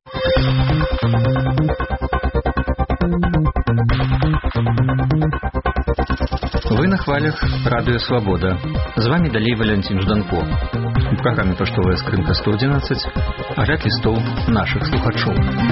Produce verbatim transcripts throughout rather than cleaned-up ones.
Вы на хвалях Радио Свобода. З вами далей Валентин Жданко. У программе «Поштовая скрынка сто одиннадцать» огляд листов наших слухачоў.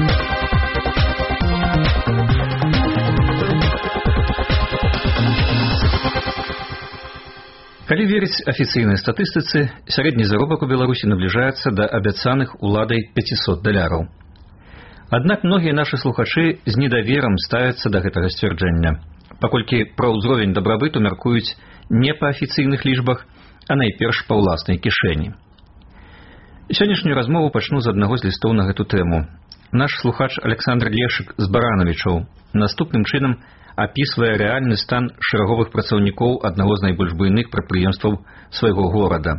Калі верыць афіцыйнай статыстыцы, сярэдні заробак у Беларусі набліжаецца да абяцаных уладай пяцісот даляраў. Аднак многія нашы слухачы з недаверам ставяцца да гэтага сцвярджэння, паколькі пра ўзровень дабрабыту мяркуюць не па афіцыйных лічбах, а найперш па ўласнай кішэні. Сённяшнюю размову пачну з аднаго з лістоў на гэту тэму. Наш слухач Александр Лешык з Баранавічаў наступным чынам апісвае рэальны стан шэраговых працаўнікоў аднаго з найбольш буйных прадпрыемстваў свайго горада.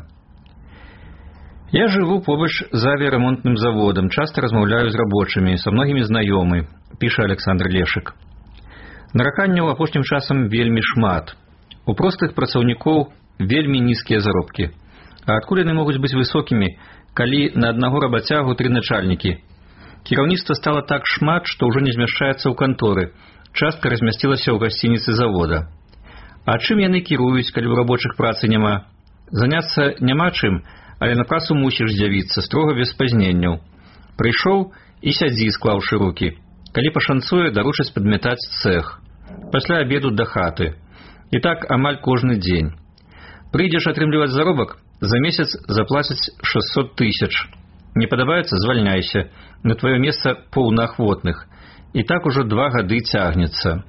Я жыву побач з авіярамонтным заводам, часта размаўляю з рабочымі, са многімі знаёмы, піша Александр Лешык. Нараканняў апошнім часам вельмі шмат. У простых працаўнікоў вельмі нізкія заробкі. А адкуль яны могуць быць высокімі, калі на аднаго рабацягу тры начальнікі? Кіраўніцтва стала так шмат, што ўжо не змяшчаецца ў канторы, частка размясцілася ў гасцініцы завода. А чым яны кіруюць, калі ў рабочых працы няма? Заняцца няма чым, але на працу мусіш з'явіцца, строга без спазненняў. Прыйшоў і сядзі, склаўшы рукі. Калі пашанцуе, даручаць падмятаць цэх. Пасля абеду да хаты. І так амаль кожны дзень. Прыйдзеш атрымліваць заробак, за месяц заплацяць шэсцьсот тысяч. Не падабаецца, звальняйся, на твоё месца поўна ахвотных. І так ужо два гады цягнецца.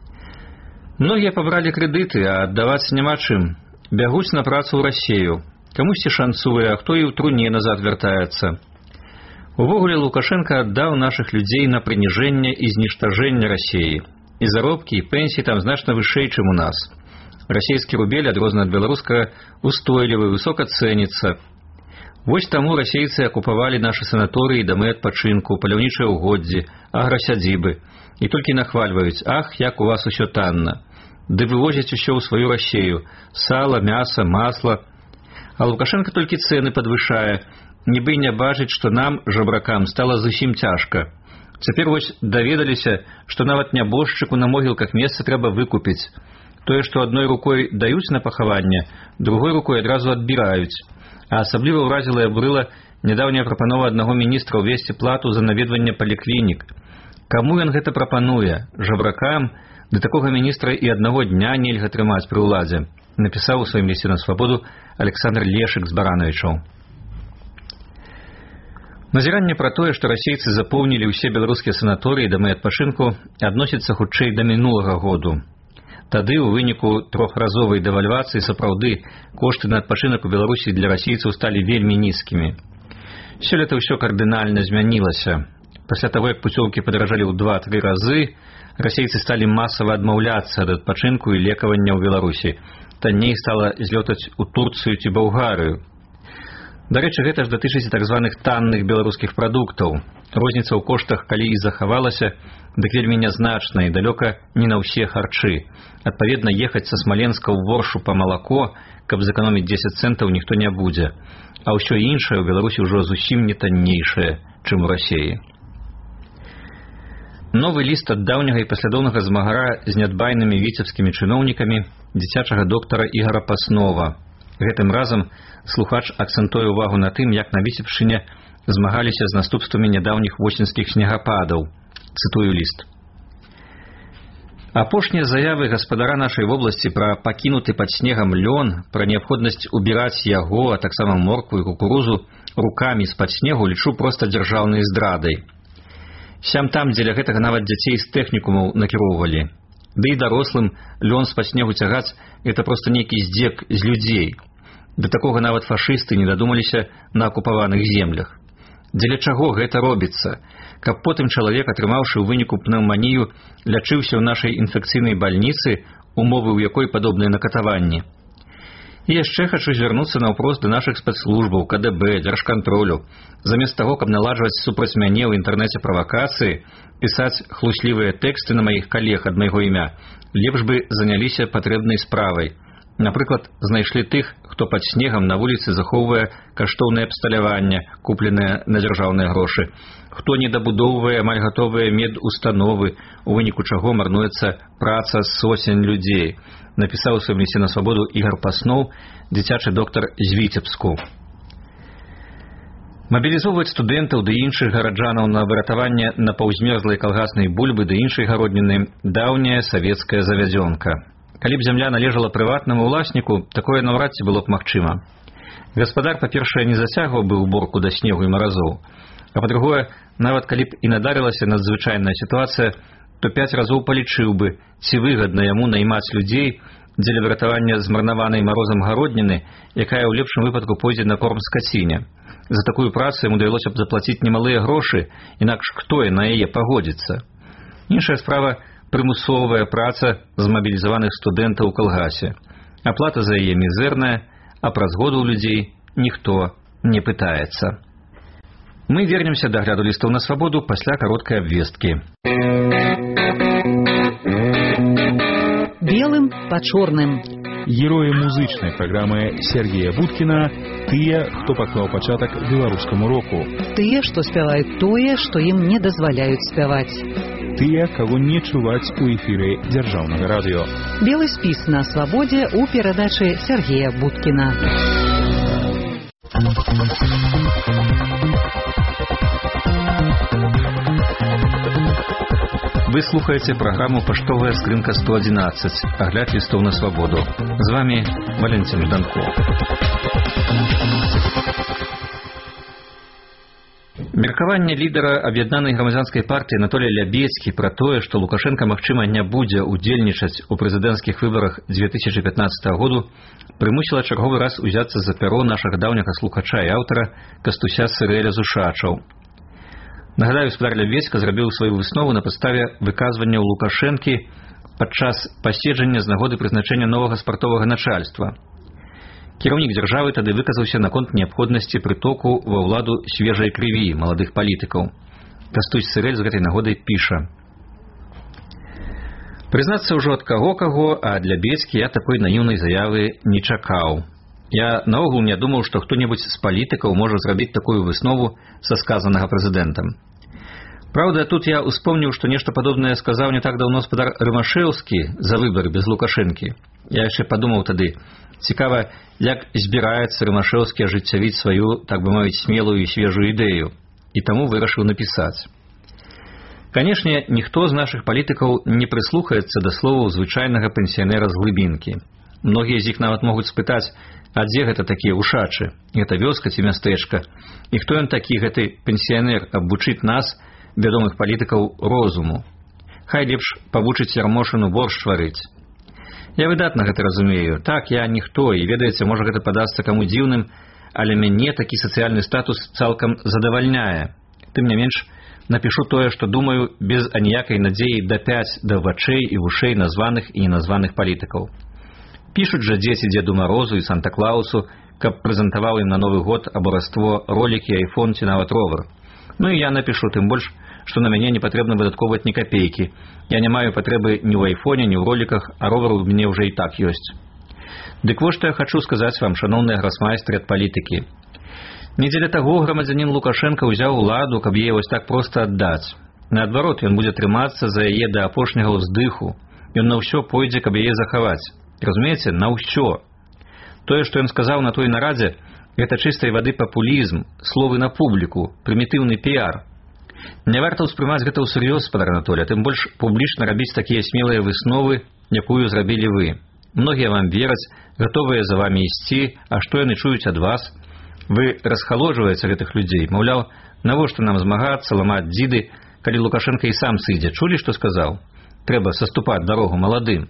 Многія пабралі крэдыты, а аддаваць няма чым. Бягуць на працу ў Расею. Камусьці шанцуе, а хто і ў труне назад вяртаецца. Увогуле Лукашенко аддаў нашых людзей на прыніжэнне і зніштажэнне Расеі. І заробкі, і пенсіі там значна вышэй, чым у нас. Расейскі рубель, адрознен ад беларускага, устойлівы, высока цэніцца. Вось таму расейцы акупавалі нашы санаторыі, дамы адпачынку, паляўнічыя ўгоддзі, аграсядзібы. І толькі нахвальваюць: ах, як у вас усё танна. Ды вывозяць усё ў сваю Расею: сала, мяса, масла. А Лукашенко толькі цэны падвышае, нібы не бачыць, што нам, жабракам, стала зусім цяжка. Цяпер вось даведаліся, што нават нябожчыку на могілках месца трэба выкупіць. Тое, што адной рукой даюць на пахаванне, другой рукой адразу адбіраюць. А асабліва ўразіла і абурыла нядаўняя прапанова аднаго міністра ўвесці плату за наведванне паліклінік. Каму ён гэта прапануе? Жабракам? Ды такога міністра і аднаго дня нельга трымаць пры ўладзе, напісаў у сваім лісце на Свабоду Александр Лешык з Баранавічаў. Назіранне пра тое, што расейцы запоўнілі ўсе беларускія санаторыі, дамы адпачынку, адносіцца хутчэй да мінулага году. Тады ў выніку трохразовай дэвальвацыі сапраўды кошты на адпачынак у Беларусі для расейцаў сталі вельмі нізкімі. Сёлета ўсё кардынальна змянілася. Пасля таго, як пуцёўкі падаражалі ў два-тры разы, расейцы сталі масава адмаўляцца ад адпачынку і лекавання ў Беларусі. Танней стала злётаць у Турцыю ці Балгарыю. Дарэчы, гэта ж датычыць так званых танных беларускіх прадуктаў. Розніца ў коштах, калі і захавалася, дык вельмі нязначна і далёка не на ўсе харчы. Адпаведна, ехаць са Смаленска ў Воршу па малако, каб зэканоміць дзесяць цэнтаў, ніхто не будзе. А ўсё іншае ў Беларусі ўжо зусім не таннейшае, чым у Расеі. Новы ліст ад даўняга і паслядоўнага змагара з нядбайнымі віцебскімі чыноўнікамі дзіцячага доктара Ігара Паснова. Гэтым разам слухач акцэнтуе ўвагу на тым, як на Віцебшчыне змагаліся з наступствамі нядаўніх восеньскіх снегападаў. Цытую ліст. Апошнія заявы гаспадара нашай вобласці пра пакінуты пад снегам лён, пра неабходнасць убіраць яго, а таксама моркву і кукурузу рукамі з-пад снегу лічу проста дзяржаўнай здрадай. Сям-там дзеля гэтага нават дзяцей з тэхнікумаў накіроўвалі. Ды і дарослым лён з-пад снегу цягаць – гэта проста нейкі здзек з людзей. Да такога нават фашысты не дадумаліся на акупаваных землях. Дзеля чаго гэта робіцца? Каб потым чалавек, атрымаўшы ў выніку пнеўманію, лячыўся ў нашай інфекцыйнай бальніцы, умовы ў якой падобныя на катаванні. І яшчэ хачу звярнуцца наўпрост да нашых спецслужбаў, ка дэ бэ, дзяржкантролю. Замест таго, каб наладжваць супраць мяне ў інтэрнэце правакацыі, пісаць хлуслівыя тэксты на маіх калег ад майго імя, лепш бы заняліся патрэбнай справай. Напрыклад, знайшлі тых, хто пад снегам на вуліцы захоўвае каштоўнае абсталяванне, купленае на дзяржаўныя грошы, хто недабудоўвае амаль гатовыя медустановы, у выніку чаго марнуецца праца сотень людзей, напісаў у сваім лісце на свабоду Ігар Пасноў, дзіцячы доктар з Віцебску. Мабілізоўваць студэнтаў ды іншых гараджанаў на выратаванне напаўзмерзлай калгаснай бульбы ды іншай гародніны даўняя савецкая завядзёнка. Калі б зямля належала прыватнаму ўласніку, такое наўрад ці было б магчыма. Гаспадар, па-першае, не зацягваў бы ўборку да снегу і маразоў, а па-другое, нават калі б і надарылася надзвычайная сітуацыя, то пяць разоў палічыў бы, ці выгадна яму наймаць людзей дзеля выратавання змарнаванай марозам гародніны, якая ў лепшым выпадку пойдзе на корм скаціне. За такую працу яму давялося б заплаціць немалыя грошы, інакш хто на яе пагодзіцца. Іншая справа – прымусовая праца змабілізаваных студэнтаў у калгасе. Аплата за яе мізэрная, а праз год у людзей ніхто не пытаецца. Мы вернемся да агляду лістаў на свабоду пасля кароткай абвесткі. Белым па чорным. Героі музычнай праграмы Сергея Будкіна – тыя, хто паклаў пачатак беларускаму року. Тыя, што спяваюць тое, што ім не дазваляюць спяваць. Тыя, каго не чуваць у эфіры дзяржаўнага радыё. Белы спіс на свабодзе ў перадачы Сергея Будкіна. Вы слухаеце праграму «Паштовая скрынка сто адзінаццаць», агляд лістоў на свабоду. З вами Валентин Жданко. Меркаванне лідара аб'яднанай грамадзянскай партыі Анатолія Лябедзькі пра тое, што Лукашенка, магчыма, не будзе ўдзельнічаць у прэзідэнцкіх выбарах дзве тысячы пятнаццатага году, прымусіла чарговы раз узяцца за пяро нашага даўняга слухача і аўтара Кастуся Сырэля з Ушачаў. Нагадаю, гаспадар Лябедзька зрабіў сваю выснову на падставе выказванняў Лукашэнкі падчас паседжання з нагоды прызначэння новага спартовага начальства. Кіраўнік дзяржавы тады выказаўся наконт неабходнасці прытоку ва ўладу свежай крыві маладых палітыкаў. Кастусь Сырэль з гэтай нагодай піша: «Прызнацца ўжо ад каго-каго, а ад Лябедзькі я такой наіўнай заявы не чакаў. Я наогул не думаў, што хто-небудзь з палітыкаў можа зрабіць такую выснову са сказанага прэзідэнтам. Праўда, тут я успомніў, што нешта падобнае сказаў не так даўно гаспадар Рымашэўскі за выбары без Лукашэнкі. Я яшчэ падумаў тады, цікава, як збіраецца Рымашэўскі ажыццявіць сваю, так бы мовіць, смелую і свежую ідэю, і таму вырашыў напісаць. Канешне, ніхто з нашых палітыкаў не прыслухаецца да словаў звычайнага пенсіянера з глыбінкі. Многія з іх нават могуць спытаць, а дзе гэта такія Ушачы? Гэта вёска ці мястэчка? І хто ён такі, гэты пенсіянер, абвучыць нас, вядомых палітыкаў, розуму? Хай лепш павучыць Ярмошыну боршч варыць. Я выдатна гэта разумею. Так, я ніхто, і, ведаеце, можа гэта падасца каму дзіўным, але мяне такі сацыяльны статус цалкам задавальняе. Тым не менш, напішу тое, што думаю, без аніякай надзеі дапяць да вачэй і вушэй названых і неназваных палітыкаў. Пішуць жа дзеці Дзеду Марозу і Санта-Клаусу, каб прэзентаваў ім на Новы год абараство ролікі, айфон ці нават ровар. Ну і я напішу, тым больш, што на мяне не патрэбна выдаткоўваць ні капейкі. Я не маю патрэбы ні ў айфоне, ні ў роліках, а ровар у мяне ўжо і так ёсць. Дык вось што я хачу сказаць вам, шаноўныя грасмайстры ад палітыкі. Не дзеля таго грамадзянін Лукашенка ўзяў уладу, каб яе вось так проста аддаць. Наадварот, ён будзе трымацца за яе да апошняга ўздыху. Ён на ўсё пойдзе, каб яе захаваць. Разумееце, на ўсё. Тое, што ён сказаў на той нарадзе, гэта чыстай вады папулізм, словы на публіку, прымітыўны піар. Не варта ўспрымаць гэта ўсур'ёз, гаспадар Анатолій, тым больш публічна рабіць такія смелыя высновы, якую зрабілі вы. Многія вам вераць, гатовыя за вамі ісці, а што яны чуюць ад вас? Вы расхаложваеце гэтых людзей. Маўляў, навошта нам змагацца, ламаць дзіды, калі Лукашенка і сам сыдзе? Чулі, што сказаў? Трэба саступаць дарогу маладым.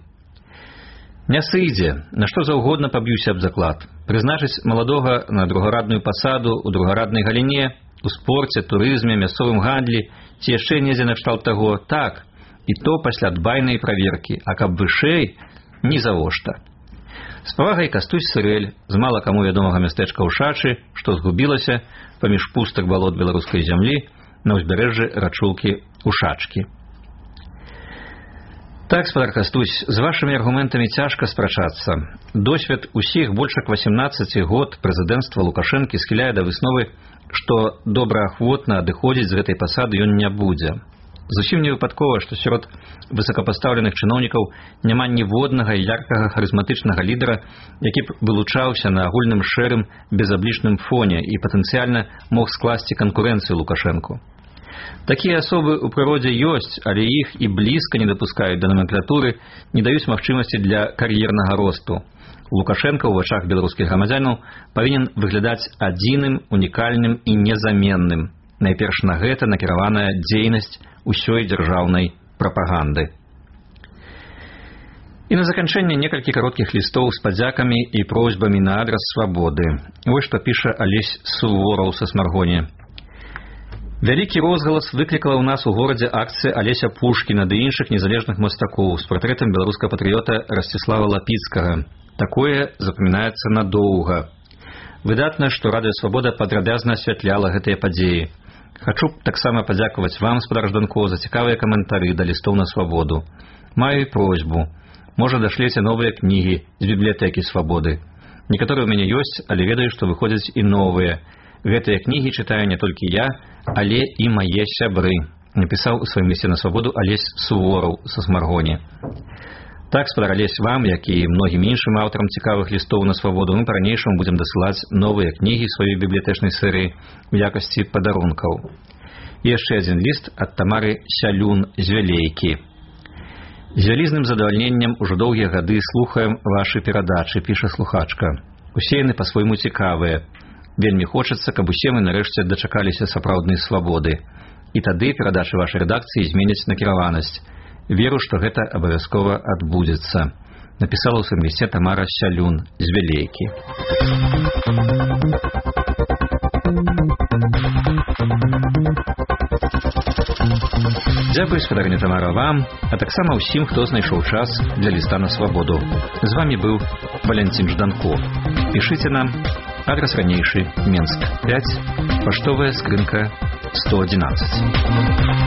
Не сыдзе, на што заўгодна паб'юся аб заклад. Прызначыць маладога на другарадную пасаду, у другараднай галіне, у спорце, турызме, мясцовым гандлі, ці яшчэ недзе накшталт таго, так, і то пасля дбайнай праверкі, а каб вышэй, ні завошта. З павагай Кастусь Сырэль, з мала каму вядомага мястэчка Ушачы, што згубілася паміж пустак балот беларускай зямлі, на ўзбярэжжы рачулкі Ушачкі. Так, спадар Кастусь, з вашымі аргументамі цяжка спрачацца. Досвед усіх больш як васемнаццаць год прэзідэнцтва Лукашэнкі схіляе да высновы, што добраахвотна адыходзіць з гэтай пасады ён не будзе. Зусім не выпадкова, што сярод высокапастаўленых чыноўнікаў няма ніводнага яркага харызматычнага лідара, які б вылучаўся на агульным шэрым безаблічным фоне і патэнцыяльна мог скласці канкурэнцыю Лукашэнку. Такія асобы ў прыродзе ёсць, але іх і блізка не дапускаюць да номенклатуры, не даюць магчымасці для кар'ернага росту. Лукашэнка ў вачах беларускіх грамадзянаў павінен выглядаць адзіным, унікальным і незаменным. Найперш на гэта накіраваная дзейнасць усёй дзяржаўнай прапаганды. І на заканчэнне некалькі кароткіх лістоў з падзякамі і просьбамі на адрас свабоды. Вось што піша Алесь Сувораў са Смаргоні. Вялікі розгалас выклікала ў нас у горадзе акцыя Алеся Пушкіна ды іншых незалежных мастакоў з партрэтам беларускага патрыёта Расціслава Лапіцкага. Такое запамінаецца надоўга. Выдатна, што Радыё Свабода падрабязна асвятляла гэтыя падзеі. Хачу таксама падзякаваць вам, спадар Жданко, за цікавыя каментары да лістоў на свабоду. Маю і просьбу. Можа, дашлеце новыя кнігі з бібліятэкі свабоды. Некаторыя ў мяне ёсць, але ведаю, што выходзяць і новыя. Гэтыя кнігі чытаю не толькі я, але і мае сябры, напісаў у сваім лісце на свабоду Алесь Сувораў са Смаргоні. Так, спадар Алесь, вам, як і многім іншым аўтарам цікавых лістоў на свабоду, мы па-ранейшаму будзем дасылаць новыя кнігі сваёй бібліятэчнай серыі у якасці падарункаў. І яшчэ адзін ліст ад Тамары Сялюн з Вялейкі. З вялізным задавальненнем ужо доўгія гады слухаем вашы перадачы, піша слухачка. Усе яны па-свойму цікавыя. Вельмі хочацца, каб усе мы нарэшце дачакаліся сапраўднай свабоды. І тады перадачы вашай рэдакцыі зменяць накіраванасць. Веру, што гэта абавязкова адбудзецца. Напісала ў сваім лісце Тамара Сялюн з Вялейкі. Дзякуй, спадарыня Тамара, вам, а таксама ўсім, хто знайшоў час для ліста на свабоду. З вамі быў Валянцін Жданко. Пішыце нам. Адрес ранейшы, Менск, пяць, паштовая скрынка сто адзінаццаць.